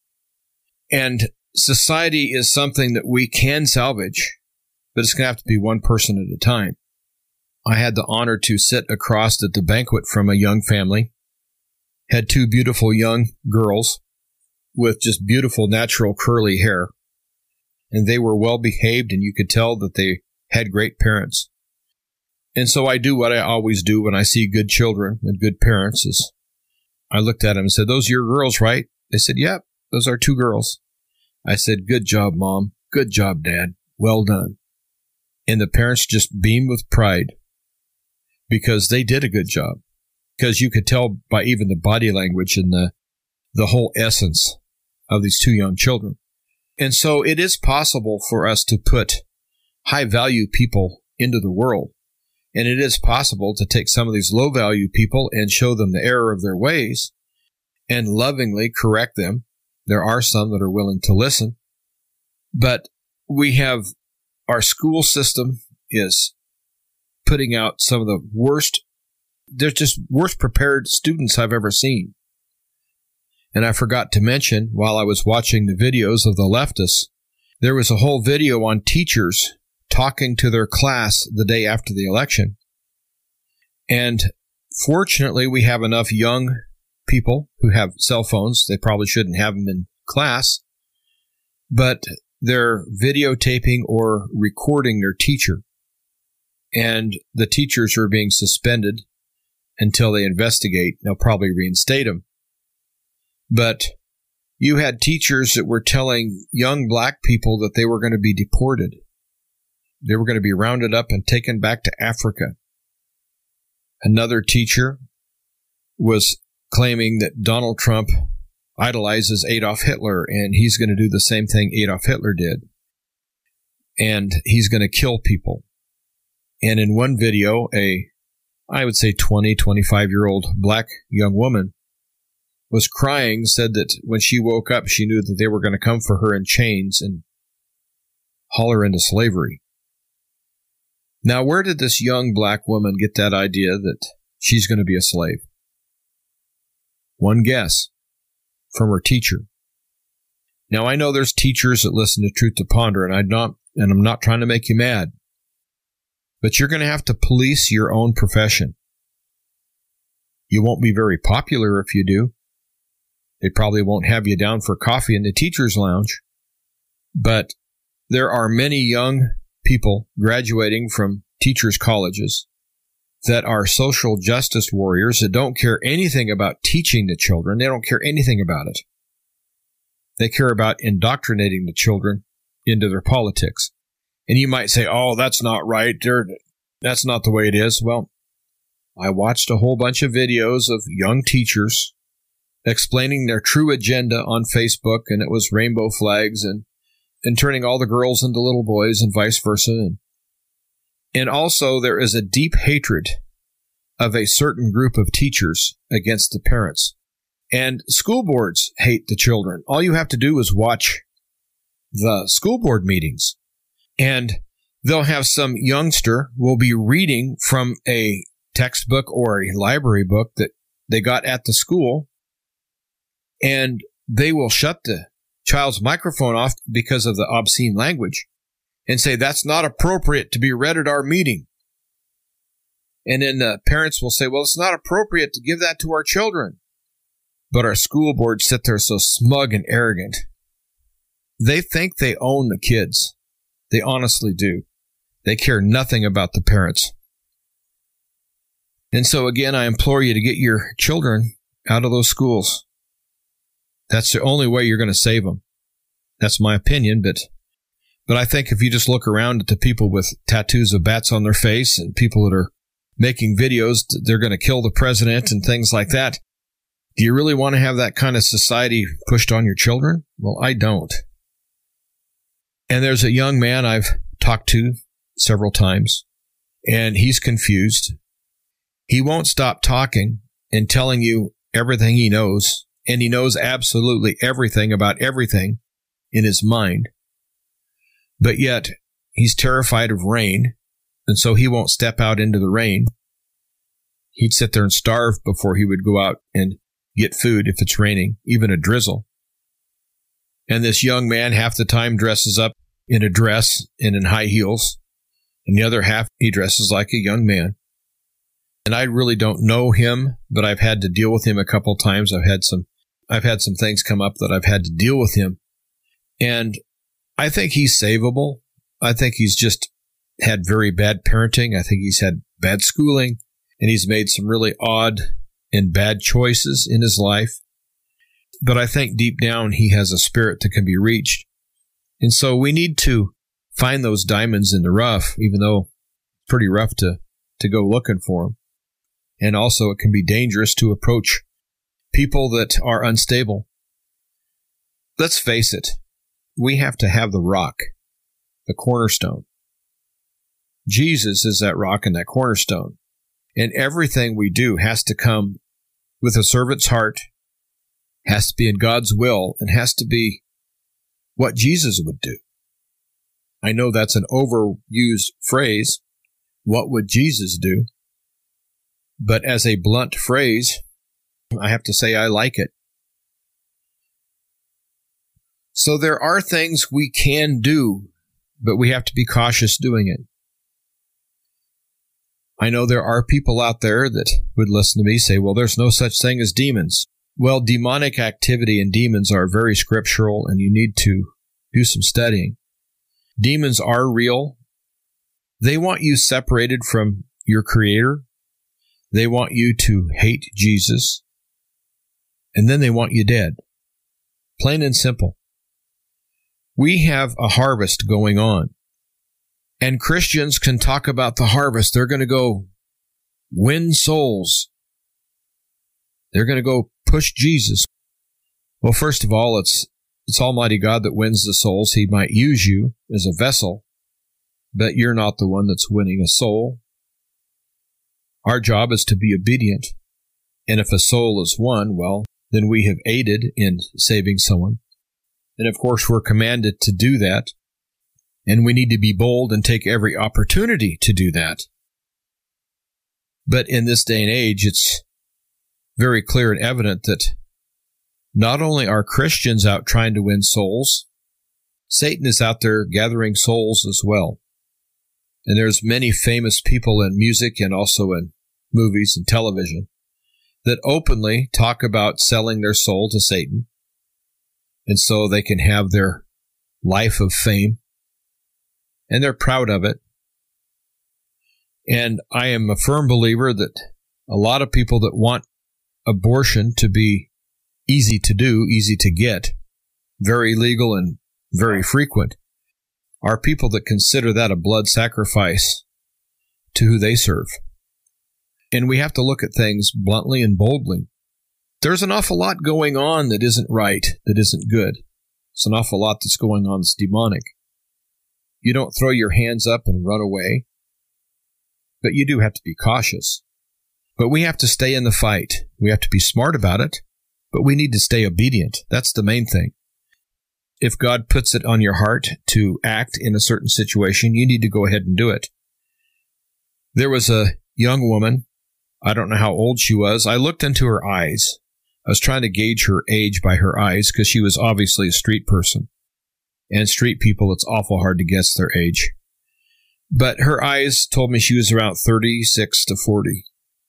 And society is something that we can salvage, but it's going to have to be one person at a time. I had the honor to sit across at the banquet from a young family, had two beautiful young girls with just beautiful natural curly hair, and they were well behaved, and you could tell that they had great parents. And so I do what I always do when I see good children and good parents is I looked at them and said, "Those are your girls, right?" They said, "Yep, those are two girls." I said, "Good job, Mom. Good job, Dad. Well done." And the parents just beamed with pride because they did a good job. Because you could tell by even the body language and the, the whole essence of these two young children. And so it is possible for us to put high-value people into the world. And it is possible to take some of these low-value people and show them the error of their ways and lovingly correct them. There are some that are willing to listen. But we have our school system is putting out some of the worst, there's just worst prepared students I've ever seen. And I forgot to mention, while I was watching the videos of the leftists, there was a whole video on teachers talking to their class the day after the election. And fortunately, we have enough young people who have cell phones. They probably shouldn't have them in class, but they're videotaping or recording their teacher. And the teachers are being suspended until they investigate. They'll probably reinstate them. But you had teachers that were telling young black people that they were going to be deported. They were going to be rounded up and taken back to Africa. Another teacher was claiming that Donald Trump idolizes Adolf Hitler, and he's going to do the same thing Adolf Hitler did. And he's going to kill people. And in one video, a, I would say twenty, twenty-five-year-old black young woman was crying, said that when she woke up, she knew that they were going to come for her in chains and haul her into slavery. Now, where did this young black woman get that idea that she's going to be a slave? One guess, from her teacher. Now, I know there's teachers that listen to Truth to Ponder, and I'm not, and I'm not trying to make you mad, but you're going to have to police your own profession. You won't be very popular if you do. They probably won't have you down for coffee in the teacher's lounge. But there are many young people graduating from teachers' colleges that are social justice warriors that don't care anything about teaching the children. They don't care anything about it. They care about indoctrinating the children into their politics. And you might say, "Oh, that's not right. They're, that's not the way it is." Well, I watched a whole bunch of videos of young teachers explaining their true agenda on Facebook, and it was rainbow flags and, and turning all the girls into little boys and vice versa. And, and also there is a deep hatred of a certain group of teachers against the parents. And school boards hate the children. All you have to do is watch the school board meetings, and they'll have some youngster will be reading from a textbook or a library book that they got at the school, and they will shut the child's microphone off because of the obscene language and say, "That's not appropriate to be read at our meeting." And then the parents will say, "Well, it's not appropriate to give that to our children." But our school boards sit there so smug and arrogant. They think they own the kids. They honestly do. They care nothing about the parents. And so again, I implore you to get your children out of those schools. That's the only way you're going to save them. That's my opinion, but but I think if you just look around at the people with tattoos of bats on their face and people that are making videos, they're going to kill the president and things like that. Do you really want to have that kind of society pushed on your children? Well, I don't. And there's a young man I've talked to several times, and he's confused. He won't stop talking and telling you everything he knows, and he knows absolutely everything about everything in his mind. But yet, he's terrified of rain, and so he won't step out into the rain. He'd sit there and starve before he would go out and get food if it's raining, even a drizzle. And this young man half the time dresses up in a dress and in high heels, and the other half he dresses like a young man. And I really don't know him, but I've had to deal with him a couple times. I've had some I've had some things come up that I've had to deal with him. And I think he's savable. I think he's just had very bad parenting. I think he's had bad schooling, and he's made some really odd and bad choices in his life. But I think deep down he has a spirit that can be reached. And so we need to find those diamonds in the rough, even though it's pretty rough to, to go looking for them. And also it can be dangerous to approach people that are unstable. Let's face it, we have to have the rock, the cornerstone. Jesus is that rock and that cornerstone. And everything we do has to come with a servant's heart, has to be in God's will, and has to be what Jesus would do. I know that's an overused phrase. What would Jesus do? But as a blunt phrase, I have to say I like it. So there are things we can do, but we have to be cautious doing it. I know there are people out there that would listen to me say, well, there's no such thing as demons. Well, demonic activity and demons are very scriptural, and you need to do some studying. Demons are real. They want you separated from your Creator. They want you to hate Jesus. And then they want you dead. Plain and simple. We have a harvest going on. And Christians can talk about the harvest. They're going to go win souls. They're going to go push Jesus. Well, first of all, it's it's Almighty God that wins the souls. He might use you as a vessel, but you're not the one that's winning a soul. Our job is to be obedient. And if a soul is won, well, then we have aided in saving someone. And of course, we're commanded to do that. And we need to be bold and take every opportunity to do that. But in this day and age, it's very clear and evident that not only are Christians out trying to win souls, Satan is out there gathering souls as well. And there's many famous people in music and also in movies and television that openly talk about selling their soul to Satan, and so they can have their life of fame. And they're proud of it. And I am a firm believer that a lot of people that want abortion to be easy to do, easy to get, very legal and very frequent, are people that consider that a blood sacrifice to who they serve. And we have to look at things bluntly and boldly. There's an awful lot going on that isn't right, that isn't good. There's an awful lot that's going on that's demonic. You don't throw your hands up and run away, but you do have to be cautious. But we have to stay in the fight. We have to be smart about it, but we need to stay obedient. That's the main thing. If God puts it on your heart to act in a certain situation, you need to go ahead and do it. There was a young woman. I don't know how old she was. I looked into her eyes. I was trying to gauge her age by her eyes because she was obviously a street person. And street people, it's awful hard to guess their age. But her eyes told me she was around thirty-six to forty.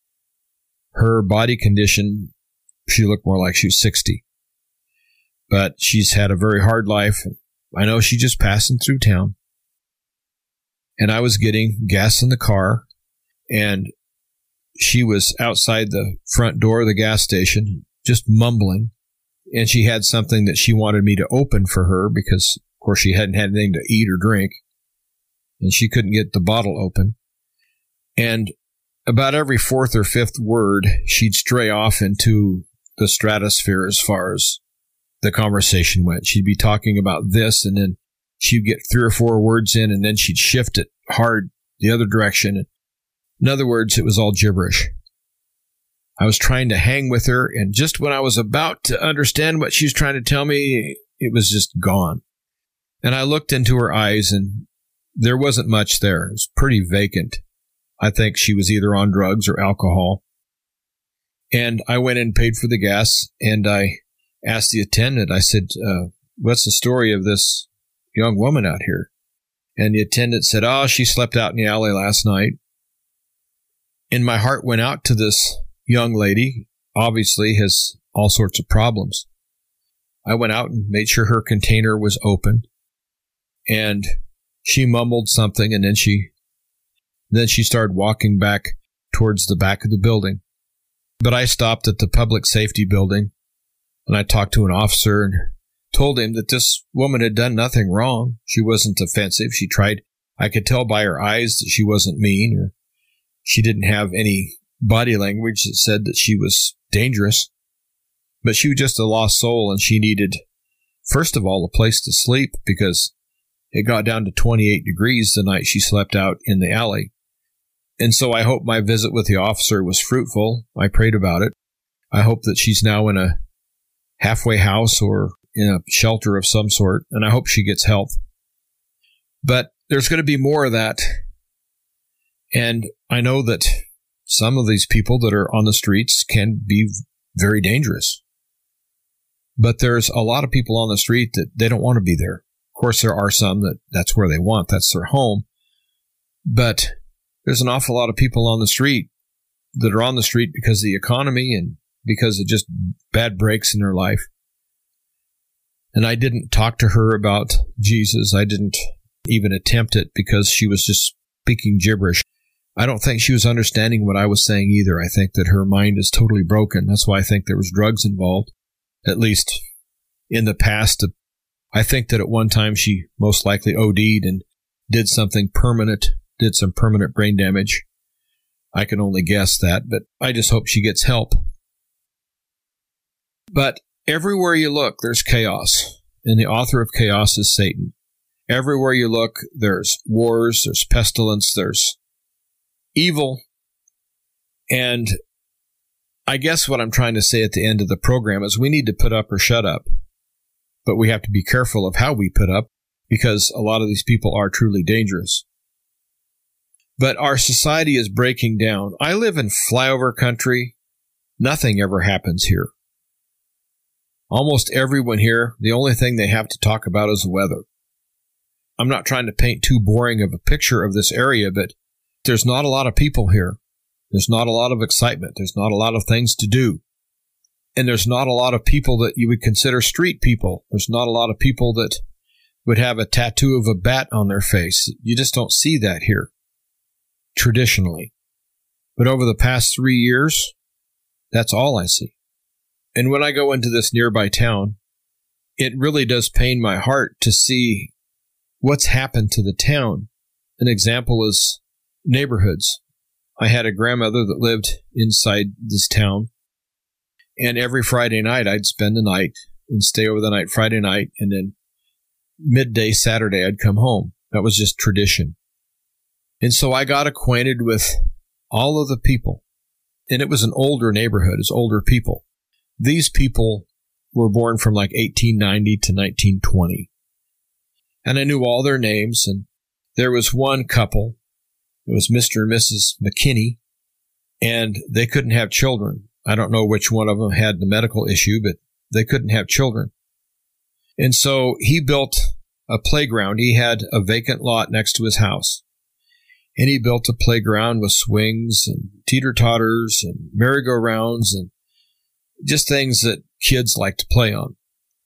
Her body condition, she looked more like she was sixty. But she's had a very hard life. I know she's just passing through town. And I was getting gas in the car, and she was outside the front door of the gas station, just mumbling. And she had something that she wanted me to open for her because, of course, she hadn't had anything to eat or drink. And she couldn't get the bottle open. And about every fourth or fifth word, she'd stray off into the stratosphere as far as the conversation went. She'd be talking about this, and then she'd get three or four words in, and then she'd shift it hard the other direction. In other words, it was all gibberish. I was trying to hang with her, and just when I was about to understand what she was trying to tell me, it was just gone. And I looked into her eyes, and there wasn't much there. It was pretty vacant. I think she was either on drugs or alcohol. And I went in and paid for the gas, and I asked the attendant, I said, uh, what's the story of this young woman out here? And the attendant said, oh, she slept out in the alley last night. And my heart went out to this young lady, obviously has all sorts of problems. I went out and made sure her container was open, and she mumbled something, and then she then she started walking back towards the back of the building. But I stopped at the public safety building, and I talked to an officer and told him that this woman had done nothing wrong. She wasn't offensive. She tried, I could tell by her eyes that she wasn't mean, or she didn't have any body language that said that she was dangerous. But she was just a lost soul, and she needed, first of all, a place to sleep, because it got down to twenty-eight degrees the night she slept out in the alley. And so I hope my visit with the officer was fruitful. I prayed about it. I hope that she's now in a halfway house or in a shelter of some sort, and I hope she gets help. But there's going to be more of that. And I know that some of these people that are on the streets can be very dangerous. But there's a lot of people on the street that they don't want to be there. Of course, there are some that that's where they want. That's their home. But there's an awful lot of people on the street that are on the street because of the economy and because of just bad breaks in their life. And I didn't talk to her about Jesus. I didn't even attempt it because she was just speaking gibberish. I don't think she was understanding what I was saying either. I think that her mind is totally broken. That's why I think there was drugs involved, at least in the past. I think that at one time she most likely O D'd and did something permanent, did some permanent brain damage. I can only guess that, but I just hope she gets help. But everywhere you look, there's chaos, and the author of chaos is Satan. Everywhere you look, there's wars, there's pestilence, there's evil. And I guess what I'm trying to say at the end of the program is we need to put up or shut up. But we have to be careful of how we put up, because a lot of these people are truly dangerous. But our society is breaking down. I live in flyover country. Nothing ever happens here. Almost everyone here, the only thing they have to talk about is the weather. I'm not trying to paint too boring of a picture of this area, but there's not a lot of people here. There's not a lot of excitement. There's not a lot of things to do. And there's not a lot of people that you would consider street people. There's not a lot of people that would have a tattoo of a bat on their face. You just don't see that here, traditionally. But over the past three years, that's all I see. And when I go into this nearby town, it really does pain my heart to see what's happened to the town. An example is neighborhoods. I had a grandmother that lived inside this town, and every Friday night I'd spend the night and stay over the night Friday night, and then midday Saturday I'd come home. That was just tradition. And so I got acquainted with all of the people, and it was an older neighborhood, it's older people. These people were born from like eighteen ninety to nineteen twenty. And I knew all their names, and there was one couple. It was Mister and Missus McKinney, and they couldn't have children. I don't know which one of them had the medical issue, but they couldn't have children. And so he built a playground. He had a vacant lot next to his house. And he built a playground with swings and teeter-totters and merry-go-rounds and just things that kids like to play on.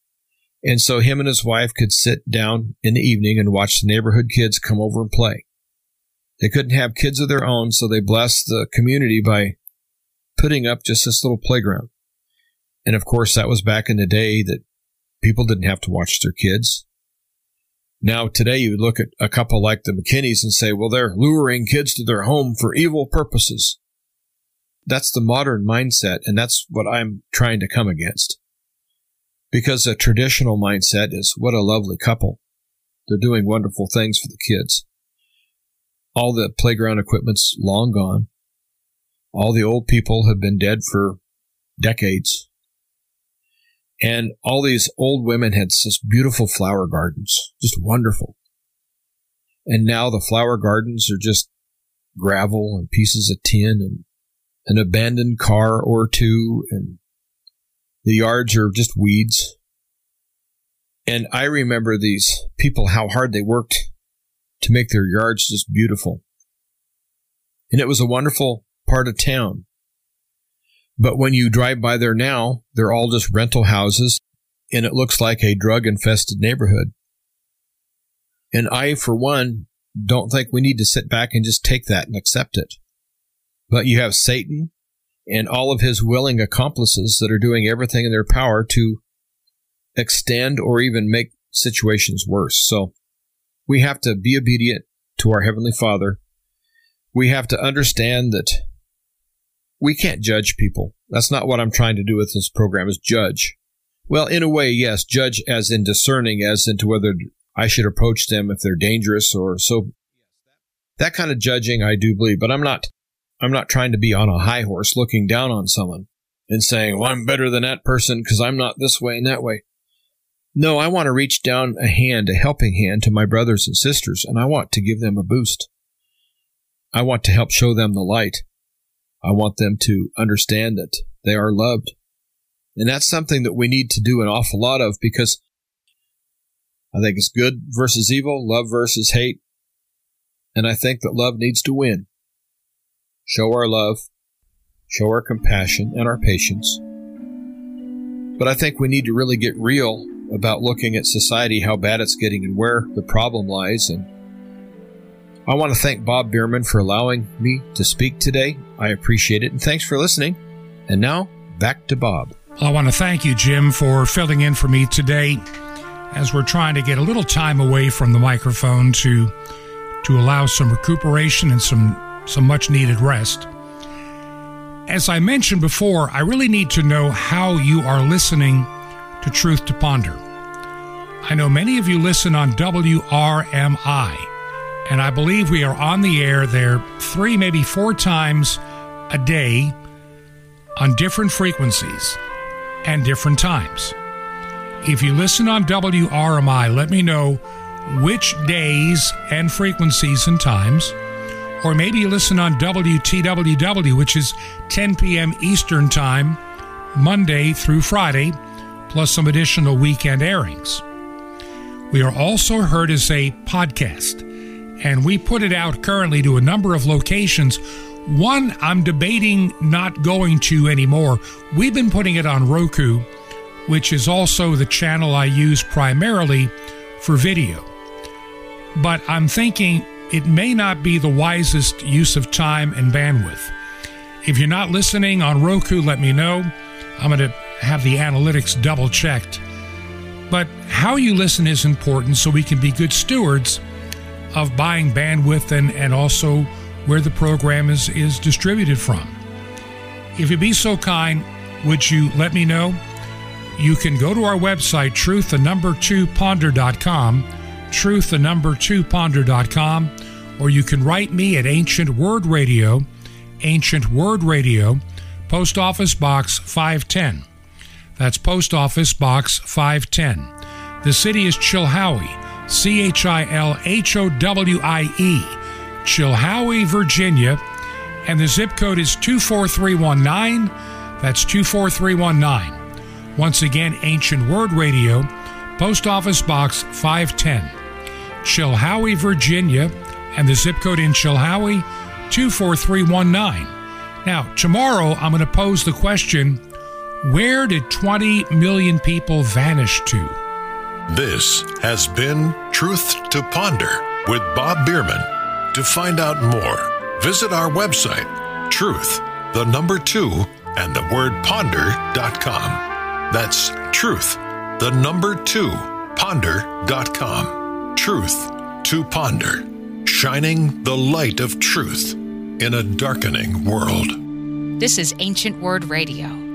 And so him and his wife could sit down in the evening and watch the neighborhood kids come over and play. They couldn't have kids of their own, so they blessed the community by putting up just this little playground. And of course, that was back in the day that people didn't have to watch their kids. Now, today, you would look at a couple like the McKinneys and say, well, they're luring kids to their home for evil purposes. That's the modern mindset, and that's what I'm trying to come against. Because a traditional mindset is, what a lovely couple. They're doing wonderful things for the kids. All the playground equipment's long gone. All the old people have been dead for decades. And all these old women had such beautiful flower gardens, just wonderful. And now the flower gardens are just gravel and pieces of tin, and an abandoned car or two, and the yards are just weeds. And I remember these people, how hard they worked to make their yards just beautiful. And it was a wonderful part of town. But when you drive by there now, they're all just rental houses, and it looks like a drug-infested neighborhood. And I, for one, don't think we need to sit back and just take that and accept it. But you have Satan and all of his willing accomplices that are doing everything in their power to extend or even make situations worse. So we have to be obedient to our Heavenly Father. We have to understand that we can't judge people. That's not what I'm trying to do with this program, is judge. Well, in a way, yes, judge as in discerning, as into whether I should approach them if they're dangerous or so. That kind of judging I do believe, but I'm not I'm not trying to be on a high horse looking down on someone and saying, well, I'm better than that person because I'm not this way and that way. No, I want to reach down a hand, a helping hand to my brothers and sisters, and I want to give them a boost. I want to help show them the light. I want them to understand that they are loved. And that's something that we need to do an awful lot of, because I think it's good versus evil, love versus hate. And I think that love needs to win. Show our love, show our compassion and our patience. But I think we need to really get real about looking at society, how bad it's getting and where the problem lies. And I want to thank Bob Bierman for allowing me to speak today. I appreciate it, and thanks for listening. And now, back to Bob. I want to thank you, Jim, for filling in for me today as we're trying to get a little time away from the microphone to to allow some recuperation and some, some much-needed rest. As I mentioned before, I really need to know how you are listening to Truth to Ponder. I know many of you listen on W R M I, and I believe we are on the air there three, maybe four times a day on different frequencies and different times. If you listen on W R M I, let me know which days and frequencies and times. Or maybe you listen on W T W W, which is ten p.m. Eastern Time, Monday through Friday, plus some additional weekend airings. We are also heard as a podcast, and we put it out currently to a number of locations. One I'm debating not going to anymore. We've been putting it on Roku, which is also the channel I use primarily for video. But I'm thinking it may not be the wisest use of time and bandwidth. If you're not listening on Roku, let me know. I'm going to have the analytics double checked. But how you listen is important, so we can be good stewards of buying bandwidth and, and also where the program is, is distributed from. If you'd be so kind, would you let me know? You can go to our website, truth the number two ponder dot com, truth the number two ponder dot com, or you can write me at Ancient Word Radio, Ancient Word Radio, Post Office Box five ten. That's Post Office Box five ten. The city is Chilhowie, C H I L H O W I E, Chilhowie, Virginia, and the zip code is two four three one nine. That's two four three one nine. Once again, Ancient Word Radio, Post Office Box five ten, Chilhowie, Virginia, and the zip code in Chilhowie, two four three one nine. Now, tomorrow I'm going to pose the question, where did twenty million people vanish to? This has been Truth to Ponder with Bob Bierman. To find out more, visit our website, truth, the number two, and the word ponder dot com. That's truth, the number two, ponder dot com. Truth to Ponder, shining the light of truth in a darkening world. This is Ancient Word Radio.